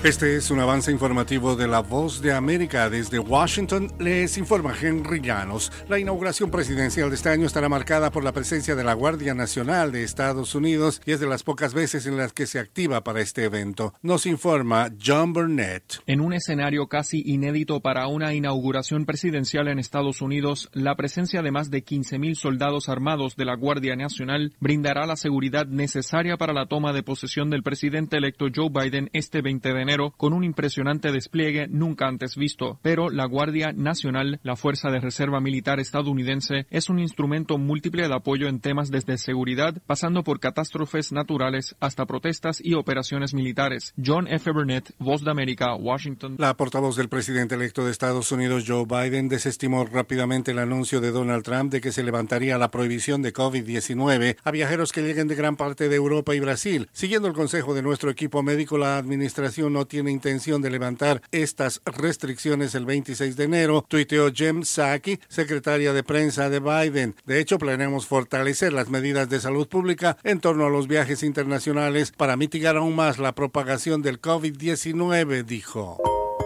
Este es un avance informativo de La Voz de América. Desde Washington les informa Henry Llanos. La inauguración presidencial de este año estará marcada por la presencia de la Guardia Nacional de Estados Unidos y es de las pocas veces en las que se activa para este evento. Nos informa John Burnett. En un escenario casi inédito para una inauguración presidencial en Estados Unidos, la presencia de más de 15,000 soldados armados de la Guardia Nacional brindará la seguridad necesaria para la toma de posesión del presidente electo Joe Biden este 20 de enero, con un impresionante despliegue nunca antes visto. Pero la Guardia Nacional, la Fuerza de Reserva Militar estadounidense, es un instrumento múltiple de apoyo en temas desde seguridad, pasando por catástrofes naturales hasta protestas y operaciones militares. John F. Burnett, Voz de América, Washington. La portavoz del presidente electo de Estados Unidos, Joe Biden, desestimó rápidamente el anuncio de Donald Trump de que se levantaría la prohibición de COVID-19 a viajeros que lleguen de gran parte de Europa y Brasil. Siguiendo el consejo de nuestro equipo médico, la administración no tiene intención de levantar estas restricciones el 26 de enero, tuiteó Jen Psaki, secretaria de prensa de Biden. De hecho, planeamos fortalecer las medidas de salud pública en torno a los viajes internacionales para mitigar aún más la propagación del COVID-19, dijo.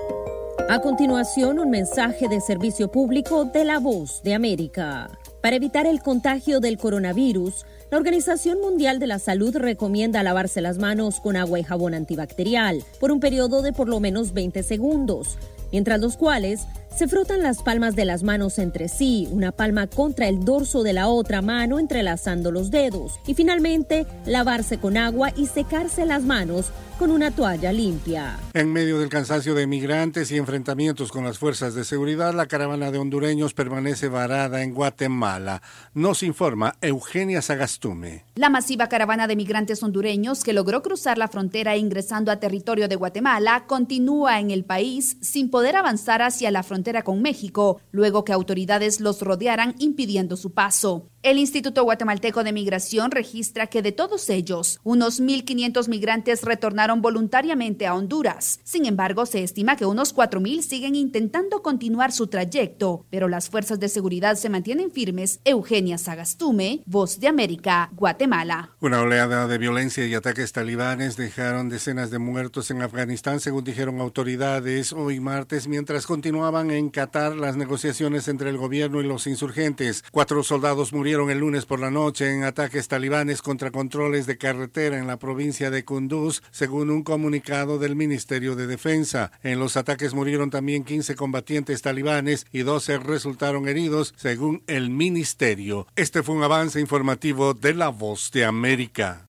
A continuación, un mensaje de servicio público de La Voz de América. Para evitar el contagio del coronavirus, la Organización Mundial de la Salud recomienda lavarse las manos con agua y jabón antibacterial por un periodo de por lo menos 20 segundos, mientras los cuales se frotan las palmas de las manos entre sí, una palma contra el dorso de la otra mano entrelazando los dedos, y finalmente lavarse con agua y secarse las manos con una toalla limpia. En medio del cansancio de migrantes y enfrentamientos con las fuerzas de seguridad, la caravana de hondureños permanece varada en Guatemala. Nos informa Eugenia Sagastume. La masiva caravana de migrantes hondureños que logró cruzar la frontera ingresando a territorio de Guatemala continúa en el país sin poder avanzar hacia la frontera con México, luego que autoridades los rodearan impidiendo su paso. El Instituto Guatemalteco de Migración registra que de todos ellos, unos 1,500 migrantes retornaron voluntariamente a Honduras. Sin embargo, se estima que unos 4,000 siguen intentando continuar su trayecto, pero las fuerzas de seguridad se mantienen firmes. Eugenia Sagastume, Voz de América, Guatemala. Una oleada de violencia y ataques talibanes dejaron decenas de muertos en Afganistán, según dijeron autoridades hoy martes, mientras continuaban en Qatar las negociaciones entre el gobierno y los insurgentes. 4 soldados murieron el lunes por la noche en ataques talibanes contra controles de carretera en la provincia de Kunduz, según un comunicado del Ministerio de Defensa. En los ataques murieron también 15 combatientes talibanes y 12 resultaron heridos, según el ministerio. Este fue un avance informativo de La Voz de América.